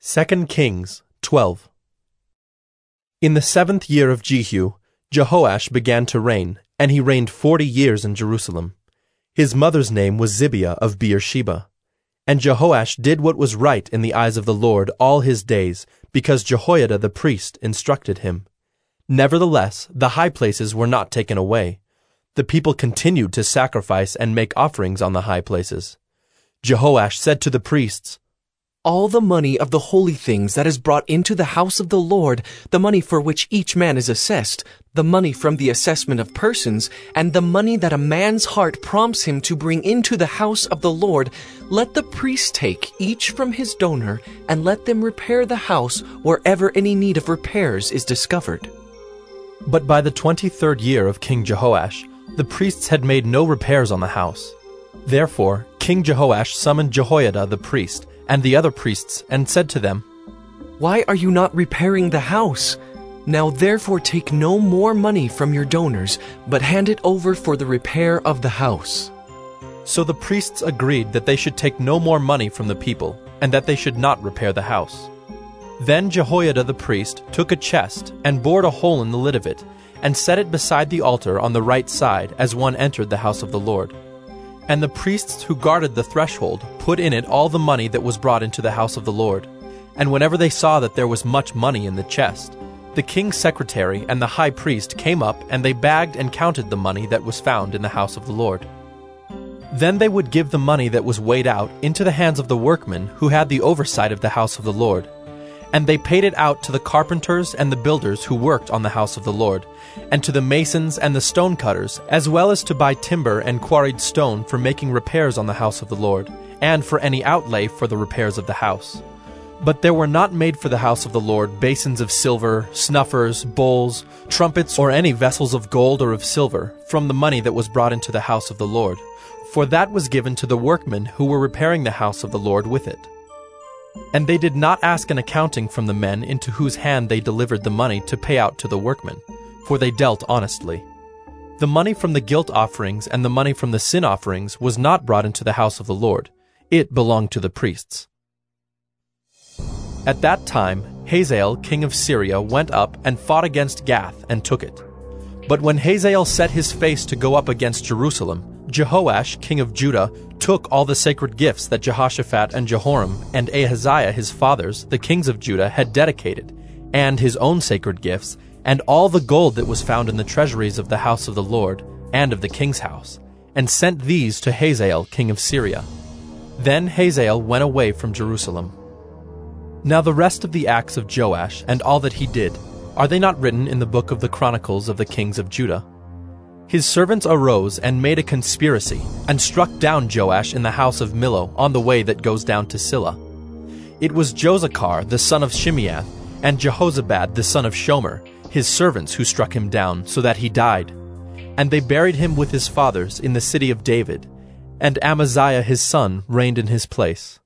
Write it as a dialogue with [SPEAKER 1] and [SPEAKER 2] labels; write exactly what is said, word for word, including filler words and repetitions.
[SPEAKER 1] Second Kings twelve. In the seventh year of Jehu, Jehoash began to reign, and he reigned forty years in Jerusalem. His mother's name was Zibiah of Beersheba. And Jehoash did what was right in the eyes of the Lord all his days, because Jehoiada the priest instructed him. Nevertheless, the high places were not taken away. The people continued to sacrifice and make offerings on the high places. Jehoash said to the priests,
[SPEAKER 2] "All the money of the holy things that is brought into the house of the Lord, the money for which each man is assessed, the money from the assessment of persons, and the money that a man's heart prompts him to bring into the house of the Lord, let the priests take, each from his donor, and let them repair the house wherever any need of repairs is discovered."
[SPEAKER 1] But by the twenty-third year of King Jehoash, the priests had made no repairs on the house. Therefore King Jehoash summoned Jehoiada the priest, and the other priests, and said to them,
[SPEAKER 2] "Why are you not repairing the house? Now therefore take no more money from your donors, but hand it over for the repair of the house."
[SPEAKER 1] So the priests agreed that they should take no more money from the people, and that they should not repair the house. Then Jehoiada the priest took a chest, and bored a hole in the lid of it, and set it beside the altar on the right side as one entered the house of the Lord. And the priests who guarded the threshold put in it all the money that was brought into the house of the Lord. And whenever they saw that there was much money in the chest, the king's secretary and the high priest came up, and they bagged and counted the money that was found in the house of the Lord. Then they would give the money that was weighed out into the hands of the workmen who had the oversight of the house of the Lord. And they paid it out to the carpenters and the builders who worked on the house of the Lord, and to the masons and the stone cutters, as well as to buy timber and quarried stone for making repairs on the house of the Lord, and for any outlay for the repairs of the house. But there were not made for the house of the Lord basins of silver, snuffers, bowls, trumpets, or any vessels of gold or of silver, from the money that was brought into the house of the Lord, for that was given to the workmen who were repairing the house of the Lord with it. And they did not ask an accounting from the men into whose hand they delivered the money to pay out to the workmen, for they dealt honestly. The money from the guilt offerings and the money from the sin offerings was not brought into the house of the Lord. It belonged to the priests. At that time Hazael king of Syria went up and fought against Gath and took it. But when Hazael set his face to go up against Jerusalem, Jehoash king of Judah took all the sacred gifts that Jehoshaphat and Jehoram and Ahaziah his fathers, the kings of Judah, had dedicated, and his own sacred gifts, and all the gold that was found in the treasuries of the house of the Lord, and of the king's house, and sent these to Hazael king of Syria. Then Hazael went away from Jerusalem. Now the rest of the acts of Joash, and all that he did, are they not written in the book of the Chronicles of the kings of Judah? His servants arose and made a conspiracy, and struck down Joash in the house of Millo on the way that goes down to Silla. It was Josachar the son of Shimeath, and Jehozabad the son of Shomer, his servants, who struck him down, so that he died. And they buried him with his fathers in the city of David, and Amaziah his son reigned in his place.